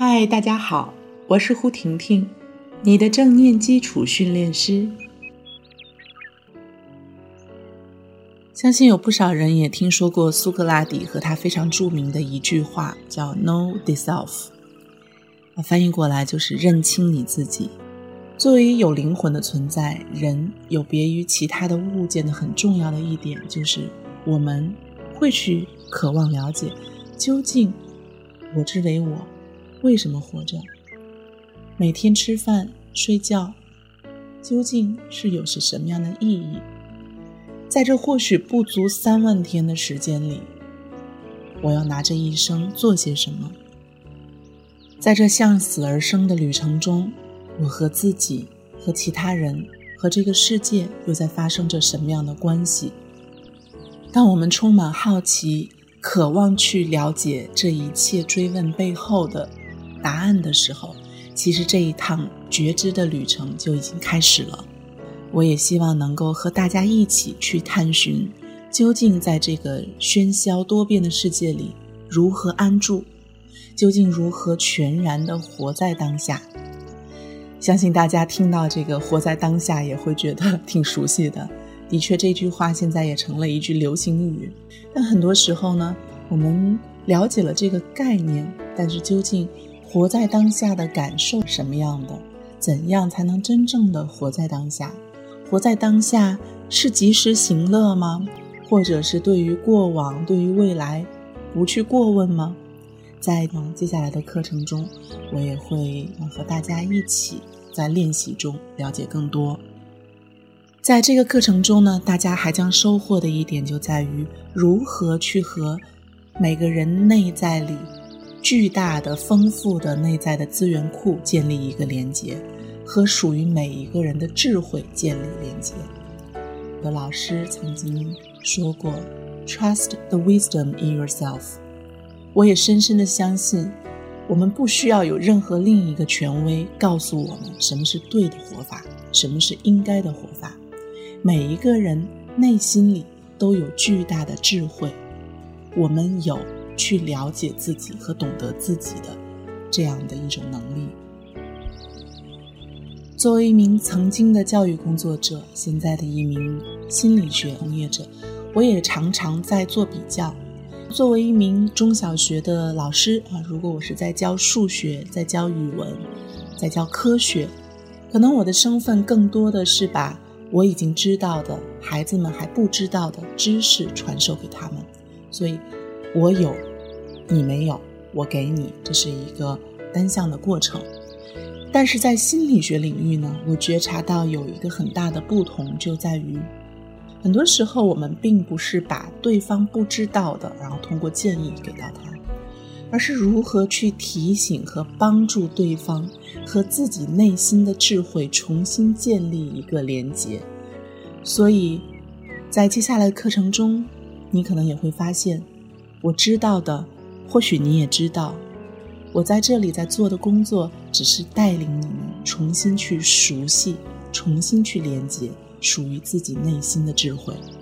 嗨，大家好，我是胡婷婷，你的正念基础训练师。相信有不少人也听说过苏格拉底和他非常著名的一句话，叫 Know thyself， 翻译过来就是认清你自己。作为有灵魂的存在，人有别于其他的物件的很重要的一点，就是我们会去渴望了解，究竟我之为我为什么活着？每天吃饭睡觉究竟是有着什么样的意义？在这或许不足3万天的时间里，我要拿这一生做些什么？在这向死而生的旅程中，我和自己、和其他人、和这个世界又在发生着什么样的关系？当我们充满好奇，渴望去了解这一切追问背后的答案的时候，其实这一趟觉知的旅程就已经开始了。我也希望能够和大家一起去探寻，究竟在这个喧嚣多变的世界里如何安住，究竟如何全然地活在当下。相信大家听到这个活在当下也会觉得挺熟悉的，的确这句话现在也成了一句流行语。但很多时候呢，我们了解了这个概念，但是究竟活在当下的感受什么样的？怎样才能真正的活在当下？活在当下是及时行乐吗？或者是对于过往、对于未来不去过问吗？在接下来的课程中，我也会和大家一起在练习中了解更多。在这个课程中呢，大家还将收获的一点就在于如何去和每个人内在里巨大的丰富的内在的资源库建立一个连接，和属于每一个人的智慧建立连接。我的老师曾经说过 Trust the wisdom in yourself。 我也深深地相信，我们不需要有任何另一个权威告诉我们什么是对的活法，什么是应该的活法。每一个人内心里都有巨大的智慧，我们有去了解自己和懂得自己的这样的一种能力。作为一名曾经的教育工作者，现在的一名心理学从业者，我也常常在做比较。作为一名中小学的老师如果我是在教数学，在教语文，在教科学，可能我的身份更多的是把我已经知道的孩子们还不知道的知识传授给他们。所以我有你没有，我给你，这是一个单向的过程。但是在心理学领域呢，我觉察到有一个很大的不同，就在于很多时候我们并不是把对方不知道的然后通过建议给到他，而是如何去提醒和帮助对方和自己内心的智慧重新建立一个连结。所以在接下来的课程中，你可能也会发现，我知道的或许你也知道，我在这里在做的工作只是带领你们重新去熟悉，重新去连接属于自己内心的智慧。